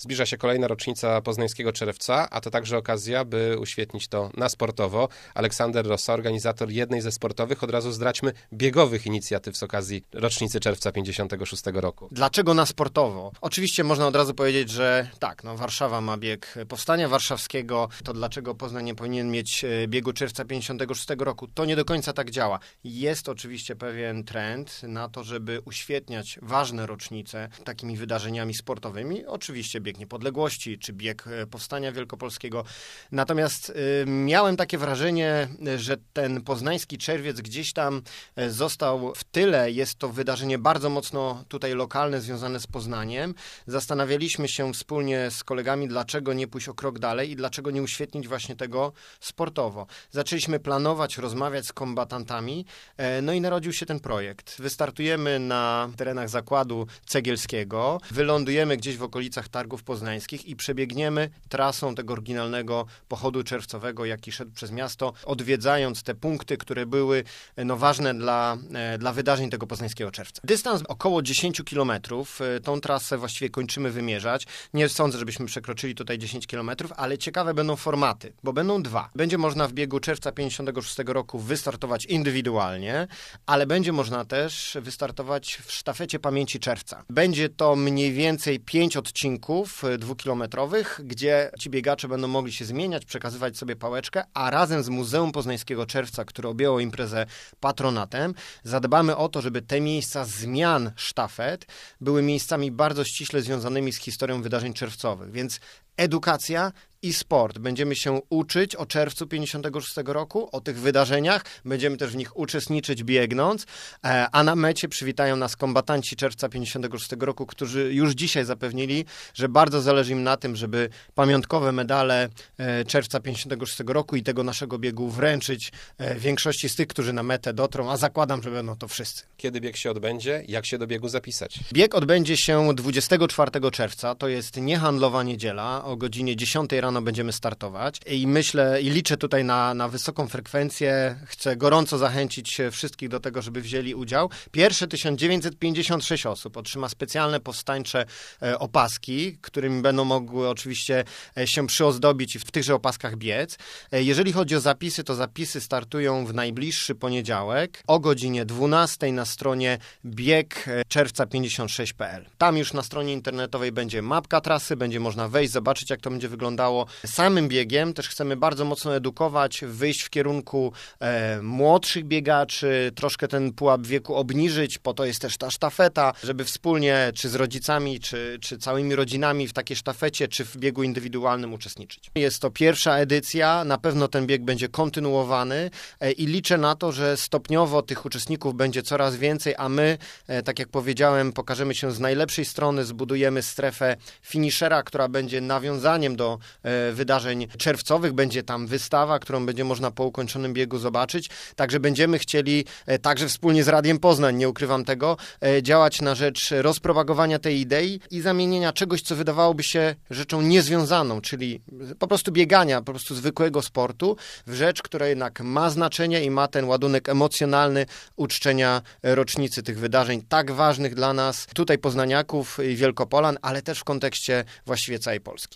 Zbliża się kolejna rocznica Poznańskiego Czerwca, a to także okazja, by uświetnić to na sportowo. Aleksander Rossa, organizator jednej ze sportowych, od razu zdradźmy, biegowych inicjatyw z okazji rocznicy Czerwca 56 roku. Dlaczego na sportowo? Oczywiście można od razu powiedzieć, że tak, Warszawa ma bieg Powstania Warszawskiego, to dlaczego Poznań nie powinien mieć biegu Czerwca 56 roku? To nie do końca tak działa. Jest oczywiście pewien trend na to, żeby uświetniać ważne rocznice takimi wydarzeniami sportowymi. Oczywiście bieg Niepodległości, czy bieg Powstania Wielkopolskiego. Natomiast miałem takie wrażenie, że ten poznański czerwiec gdzieś tam został w tyle. Jest to wydarzenie bardzo mocno tutaj lokalne, związane z Poznaniem. Zastanawialiśmy się wspólnie z kolegami, dlaczego nie pójść o krok dalej i dlaczego nie uświetnić właśnie tego sportowo. Zaczęliśmy planować, rozmawiać z kombatantami, no i narodził się ten projekt. Wystartujemy na terenach Zakładu Cegielskiego, wylądujemy gdzieś w okolicach Targów Poznańskich i przebiegniemy trasą tego oryginalnego pochodu czerwcowego, jaki szedł przez miasto, odwiedzając te punkty, które były ważne dla wydarzeń tego poznańskiego czerwca. Dystans około 10 kilometrów. Tą trasę właściwie kończymy wymierzać. Nie sądzę, żebyśmy przekroczyli tutaj 10 kilometrów, ale ciekawe będą formaty, bo będą dwa. Będzie można w biegu Czerwca 56 roku wystartować indywidualnie, ale będzie można też wystartować w sztafecie Pamięci Czerwca. Będzie to mniej więcej 5 odcinków dwukilometrowych, gdzie ci biegacze będą mogli się zmieniać, przekazywać sobie pałeczkę, a razem z Muzeum Poznańskiego Czerwca, które objęło imprezę patronatem, zadbamy o to, żeby te miejsca zmian sztafet były miejscami bardzo ściśle związanymi z historią wydarzeń czerwcowych, więc edukacja i sport. Będziemy się uczyć o czerwcu 56 roku, o tych wydarzeniach. Będziemy też w nich uczestniczyć biegnąc, a na mecie przywitają nas kombatanci Czerwca 56 roku, którzy już dzisiaj zapewnili, że bardzo zależy im na tym, żeby pamiątkowe medale Czerwca 56 roku i tego naszego biegu wręczyć większości z tych, którzy na metę dotrą, a zakładam, że będą to wszyscy. Kiedy bieg się odbędzie? Jak się do biegu zapisać? Bieg odbędzie się 24 czerwca, to jest niehandlowa niedziela, o godzinie 10 rano będziemy startować i myślę i liczę tutaj na wysoką frekwencję. Chcę gorąco zachęcić wszystkich do tego, żeby wzięli udział. Pierwsze 1956 osób otrzyma specjalne powstańcze opaski, którymi będą mogły oczywiście się przyozdobić i w tychże opaskach biec. Jeżeli chodzi o zapisy, to zapisy startują w najbliższy poniedziałek o godzinie 12 na stronie biegczerwca56.pl. Tam już na stronie internetowej będzie mapka trasy, będzie można wejść, zobaczyć, jak to będzie wyglądało. Samym biegiem też chcemy bardzo mocno edukować, wyjść w kierunku młodszych biegaczy, troszkę ten pułap wieku obniżyć, po to jest też ta sztafeta, żeby wspólnie, czy z rodzicami, czy całymi rodzinami w takiej sztafecie, czy w biegu indywidualnym uczestniczyć. Jest to pierwsza edycja, na pewno ten bieg będzie kontynuowany i liczę na to, że stopniowo tych uczestników będzie coraz więcej, a my, tak jak powiedziałem, pokażemy się z najlepszej strony, zbudujemy strefę finishera, która będzie nawiązaniem do wydarzeń czerwcowych. Będzie tam wystawa, którą będzie można po ukończonym biegu zobaczyć. Także będziemy chcieli, także wspólnie z Radiem Poznań, nie ukrywam tego, działać na rzecz rozpropagowania tej idei i zamienienia czegoś, co wydawałoby się rzeczą niezwiązaną, czyli po prostu biegania, po prostu zwykłego sportu, w rzecz, która jednak ma znaczenie i ma ten ładunek emocjonalny uczczenia rocznicy tych wydarzeń tak ważnych dla nas, tutaj poznaniaków i Wielkopolan, ale też w kontekście właściwie całej Polski.